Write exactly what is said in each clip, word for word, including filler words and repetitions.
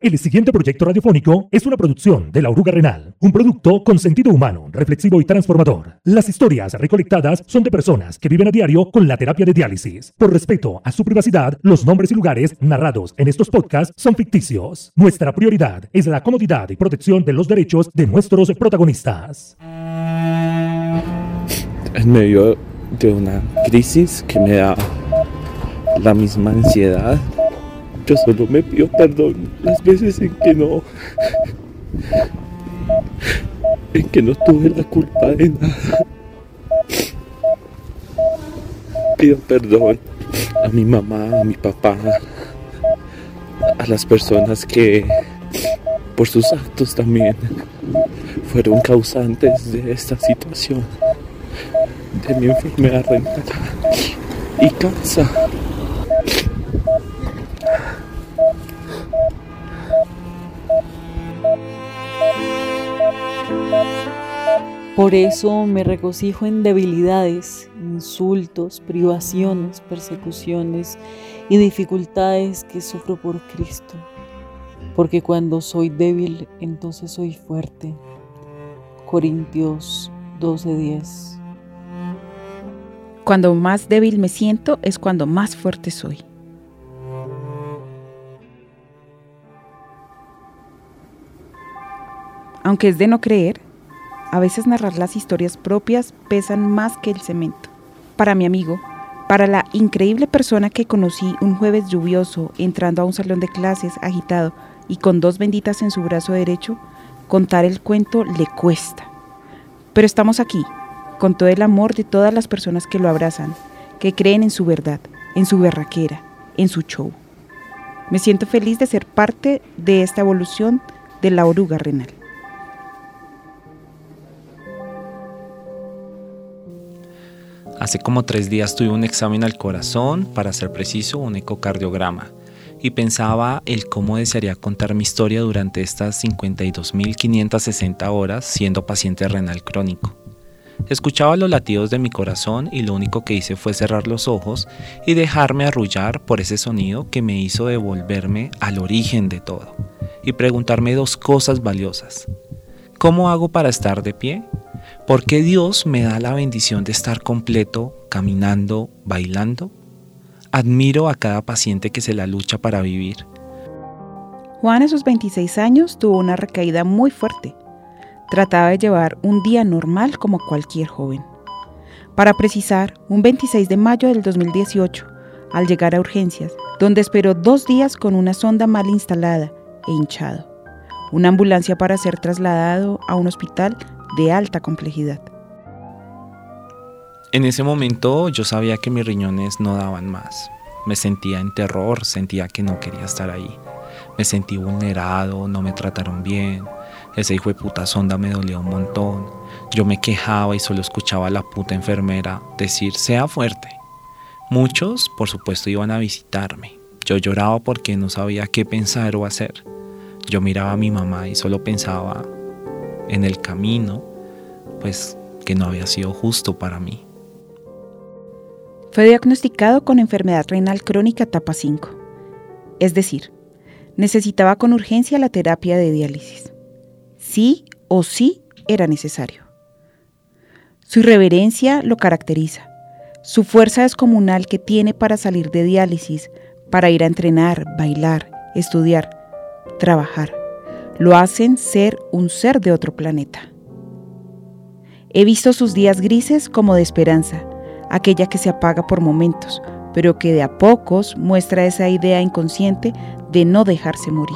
El siguiente proyecto radiofónico es una producción de La Oruga Renal, un producto con sentido humano, reflexivo y transformador. Las historias recolectadas son de personas que viven a diario con la terapia de diálisis. Por respeto a su privacidad, los nombres y lugares narrados en estos podcasts son ficticios. Nuestra prioridad es la comodidad y protección de los derechos de nuestros protagonistas. En medio de una crisis que me da la misma ansiedad, yo solo me pido perdón las veces en que no, en que no tuve la culpa de nada. Pido perdón a mi mamá, a mi papá, a las personas que por sus actos también fueron causantes de esta situación, de mi enfermedad renal y cáncer. Por eso me regocijo en debilidades, insultos, privaciones, persecuciones y dificultades que sufro por Cristo. Porque cuando soy débil, entonces soy fuerte. Corintios doce diez. Cuando más débil me siento es cuando más fuerte soy. Aunque es de no creer, a veces narrar las historias propias pesan más que el cemento. Para mi amigo, para la increíble persona que conocí un jueves lluvioso entrando a un salón de clases agitado y con dos benditas en su brazo derecho, contar el cuento le cuesta. Pero estamos aquí, con todo el amor de todas las personas que lo abrazan, que creen en su verdad, en su berraquera, en su show. Me siento feliz de ser parte de esta evolución de La Oruga Renal. Hace como tres días tuve un examen al corazón, para ser preciso, un ecocardiograma, y pensaba el cómo desearía contar mi historia durante estas cincuenta y dos mil quinientas sesenta horas siendo paciente renal crónico. Escuchaba los latidos de mi corazón y lo único que hice fue cerrar los ojos y dejarme arrullar por ese sonido que me hizo devolverme al origen de todo y preguntarme dos cosas valiosas. ¿Cómo hago para estar de pie? ¿Por qué Dios me da la bendición de estar completo, caminando, bailando? Admiro a cada paciente que se la lucha para vivir. Juan a sus veintiséis años tuvo una recaída muy fuerte. Trataba de llevar un día normal como cualquier joven. Para precisar, un veintiséis de mayo del dos mil dieciocho, al llegar a urgencias, donde esperó dos días con una sonda mal instalada e hinchado. Una ambulancia para ser trasladado a un hospital de alta complejidad. En ese momento yo sabía que mis riñones no daban más. Me sentía en terror, sentía que no quería estar ahí. Me sentí vulnerado, no me trataron bien. Esa hijo de puta sonda me dolía un montón. Yo me quejaba y solo escuchaba a la puta enfermera decir, sea fuerte. Muchos, por supuesto, iban a visitarme. Yo lloraba porque no sabía qué pensar o hacer. Yo miraba a mi mamá y solo pensaba en el camino, pues que no había sido justo para mí. Fue diagnosticado con enfermedad renal crónica etapa cinco, es decir, necesitaba con urgencia la terapia de diálisis. Sí o sí era necesario. Su irreverencia lo caracteriza, su fuerza descomunal que tiene para salir de diálisis, para ir a entrenar, bailar, estudiar, trabajar, lo hacen ser un ser de otro planeta. He visto sus días grises como de esperanza, aquella que se apaga por momentos, pero que de a pocos muestra esa idea inconsciente de no dejarse morir.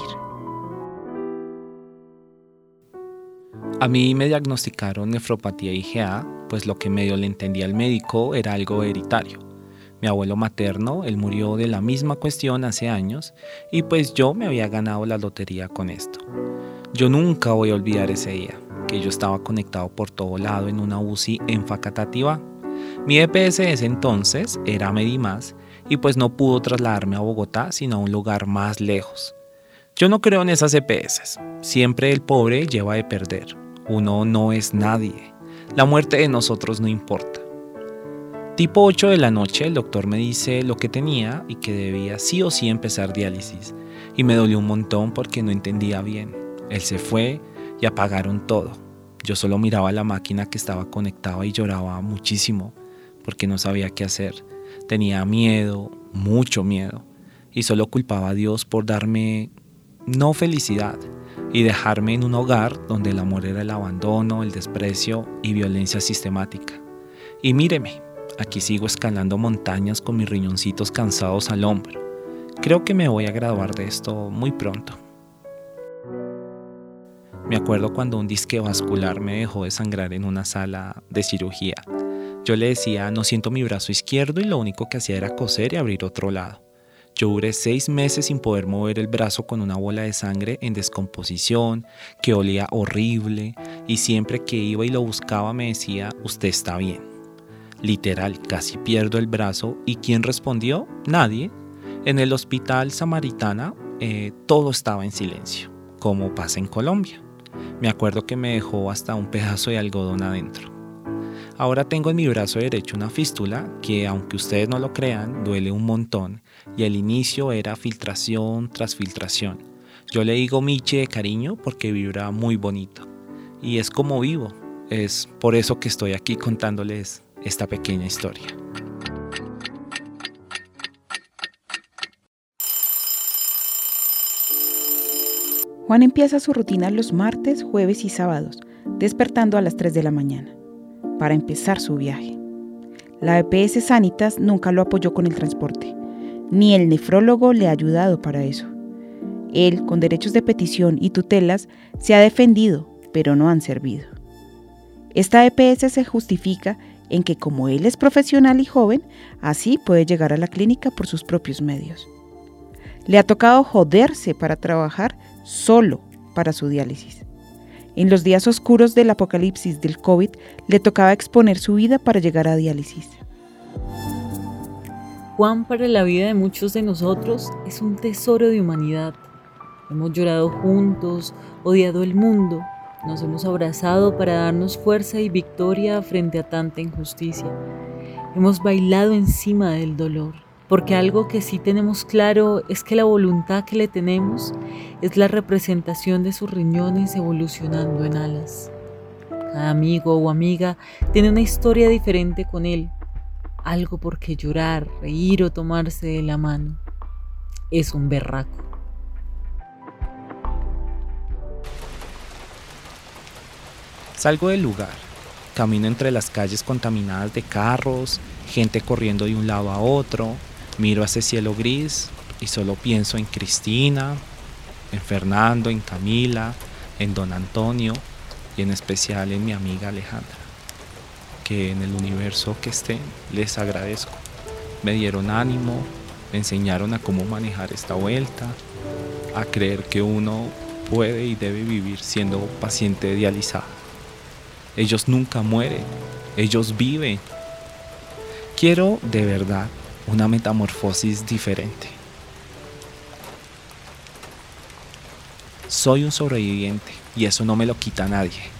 A mí me diagnosticaron nefropatía I G A, pues lo que medio le entendía al médico era algo hereditario. Mi abuelo materno, él murió de la misma cuestión hace años y pues yo me había ganado la lotería con esto. Yo nunca voy a olvidar ese día, que yo estaba conectado por todo lado en una U C I en Facatativá. Mi E P S ese entonces era Medimás y pues no pudo trasladarme a Bogotá sino a un lugar más lejos. Yo no creo en esas E P S, siempre el pobre lleva de perder, uno no es nadie, la muerte de nosotros no importa. Tipo ocho de la noche, el doctor me dice lo que tenía y que debía sí o sí empezar diálisis. Y me dolió un montón porque no entendía bien. Él se fue y apagaron todo. Yo solo miraba la máquina que estaba conectada y lloraba muchísimo porque no sabía qué hacer. Tenía miedo, mucho miedo, y solo culpaba a Dios por darme no felicidad y dejarme en un hogar donde el amor era el abandono, el desprecio y violencia sistemática. Y míreme, aquí sigo escalando montañas con mis riñoncitos cansados al hombro. Creo que me voy a graduar de esto muy pronto. Me acuerdo cuando un disque vascular me dejó de sangrar en una sala de cirugía. Yo le decía, no siento mi brazo izquierdo, y lo único que hacía era coser y abrir otro lado. Yo duré seis meses sin poder mover el brazo con una bola de sangre en descomposición, que olía horrible, y siempre que iba y lo buscaba me decía, usted está bien. Literal, casi pierdo el brazo. ¿Y quién respondió? Nadie. En el hospital Samaritana eh, todo estaba en silencio, como pasa en Colombia. Me acuerdo que me dejó hasta un pedazo de algodón adentro. Ahora tengo en mi brazo derecho una fístula que, aunque ustedes no lo crean, duele un montón, y al inicio era filtración tras filtración. Yo le digo Michi de cariño porque vibra muy bonito, y es como vivo. Es por eso que estoy aquí contándoles esta pequeña historia. Juan empieza su rutina los martes, jueves y sábados, despertando a las tres de la mañana, para empezar su viaje. La E P S Sanitas nunca lo apoyó con el transporte, ni el nefrólogo le ha ayudado para eso. Él, con derechos de petición y tutelas, se ha defendido, pero no han servido. Esta E P S se justifica en que como él es profesional y joven, así puede llegar a la clínica por sus propios medios. Le ha tocado joderse para trabajar solo para su diálisis. En los días oscuros del apocalipsis del COVID, le tocaba exponer su vida para llegar a diálisis. Juan, para la vida de muchos de nosotros, es un tesoro de humanidad. Hemos llorado juntos, odiado el mundo, nos hemos abrazado para darnos fuerza y victoria frente a tanta injusticia. Hemos bailado encima del dolor, porque algo que sí tenemos claro es que la voluntad que le tenemos es la representación de sus riñones evolucionando en alas. Cada amigo o amiga tiene una historia diferente con él, algo por qué llorar, reír o tomarse de la mano. Es un berraco. Salgo del lugar, camino entre las calles contaminadas de carros, gente corriendo de un lado a otro, miro hacia ese cielo gris y solo pienso en Cristina, en Fernando, en Camila, en Don Antonio y en especial en mi amiga Alejandra, que en el universo que estén les agradezco. Me dieron ánimo, me enseñaron a cómo manejar esta vuelta, a creer que uno puede y debe vivir siendo paciente dializado. Ellos nunca mueren, ellos viven. Quiero de verdad una metamorfosis diferente. Soy un sobreviviente y eso no me lo quita nadie.